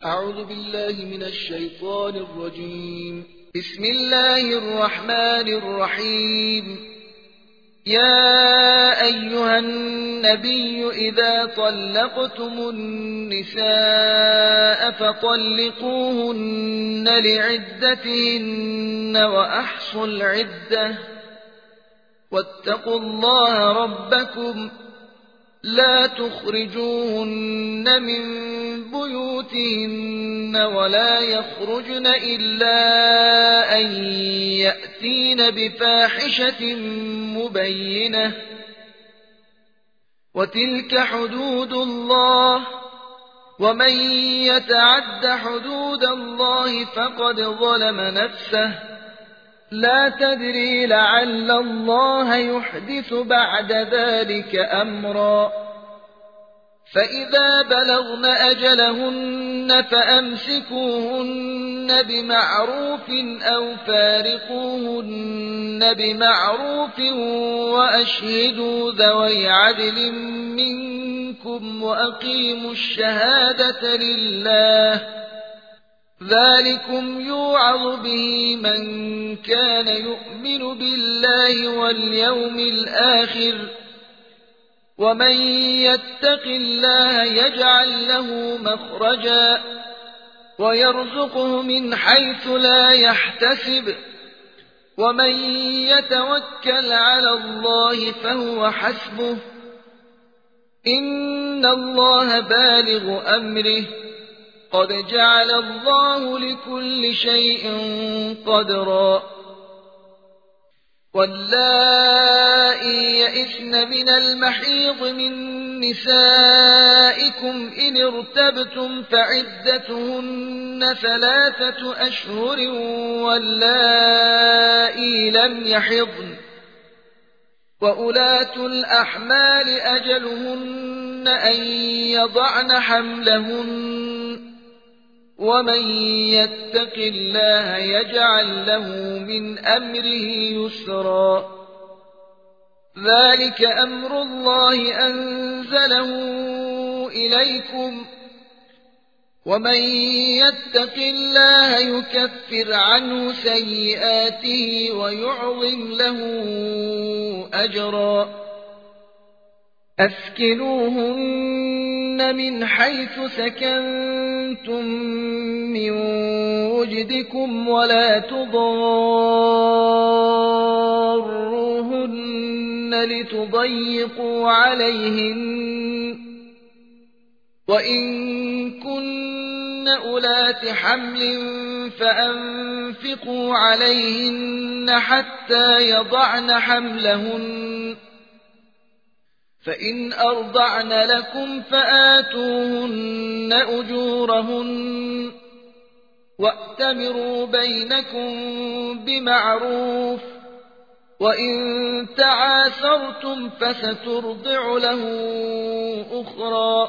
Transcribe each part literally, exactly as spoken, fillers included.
أعوذ بالله من الشيطان الرجيم. بسم الله الرحمن الرحيم. يا أيها النبي إذا طلقتم النساء فطلقوهن لعدتهن وأحصوا العدة واتقوا الله ربكم لا تخرجوهن من بيوتهن ولا يخرجن إلا أن يأتين بفاحشة مبينة وتلك حدود الله ومن يتعد حدود الله فقد ظلم نفسه لا تدري لعل الله يحدث بعد ذلك أمرا. فإذا بلغن أجلهن فأمسكوهن بمعروف أو فارقوهن بمعروف وأشهدوا ذوي عدل منكم وأقيموا الشهادة لله ذلكم يوعظ به من كان يؤمن بالله واليوم الآخر ومن يتق الله يجعل له مخرجا ويرزقه من حيث لا يحتسب ومن يتوكل على الله فهو حسبه إن الله بالغ أمره قد جعل الله لكل شيء قدرا. واللائي يئسن من المحيض من نسائكم إن ارتبتم فعدتهن ثلاثة أشهر واللائي لم يحضن وأولاة الأحمال أجلهن أن يضعن حملهن ومن يتق الله يجعل له من أمره يسرا. ذلك أمر الله أنزله إليكم ومن يتق الله يكفر عنه سيئاته ويعظم له أجرا. أسكنوهن من حيث سكنتم من وجدكم ولا تضاروهن لتضيقوا عليهن وإن كن أولات حمل فأنفقوا عليهن حتى يضعن حملهن فإن أرضعن لكم فآتوهن أجورهن وأتمروا بينكم بمعروف وإن تعاسرتم فسترضع له أخرى.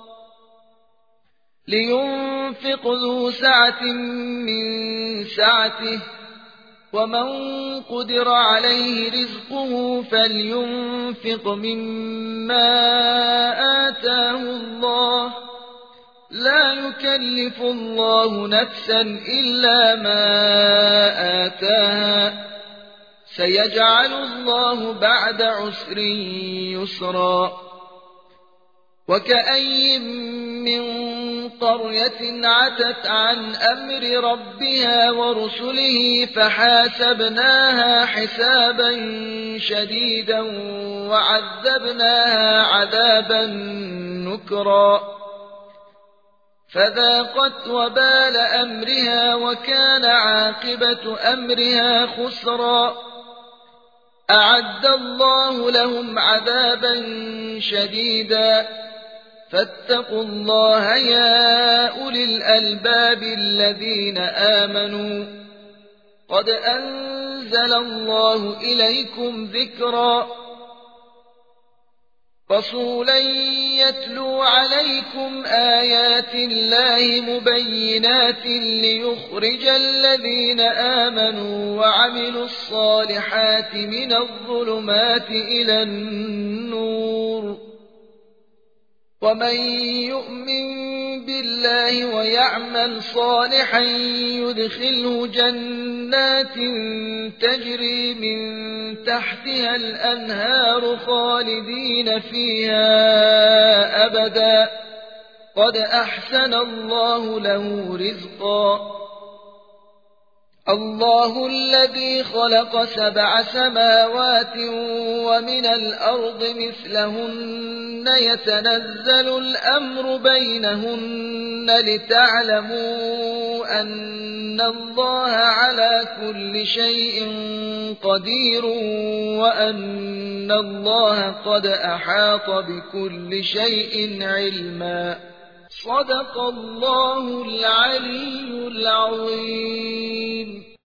لينفق ذو سعة من سعته ومن قدر عليه رزقه فلينفق مما آتاه الله لا يكلف الله نفسا إلا ما آتاها سيجعل الله بعد عسر يسرا. وكأي من قرية عتت عن أمر ربها ورسله فحاسبناها حسابا شديدا وعذبناها عذابا نكرا فذاقت وبال أمرها وكان عاقبة أمرها خسرا. أعد الله لهم عذابا شديدا فاتقوا الله يا أولي الألباب الذين آمنوا قد أنزل الله إليكم ذكرا. رسولا يتلو عليكم آيات الله مبينات ليخرج الذين آمنوا وعملوا الصالحات من الظلمات إلى النور ومن يؤمن بالله الله ويعمل صالحا يدخله جنات تجري من تحتها الأنهار خالدين فيها أبدا قد أحسن الله له رزقا. الله الذي خلق سبع سماوات ومن الأرض مثلهن يتنزل الأمر بينهن لتعلموا أن الله على كل شيء قدير وأن الله قد أحاط بكل شيء علما. صدق الله العلي العظيم.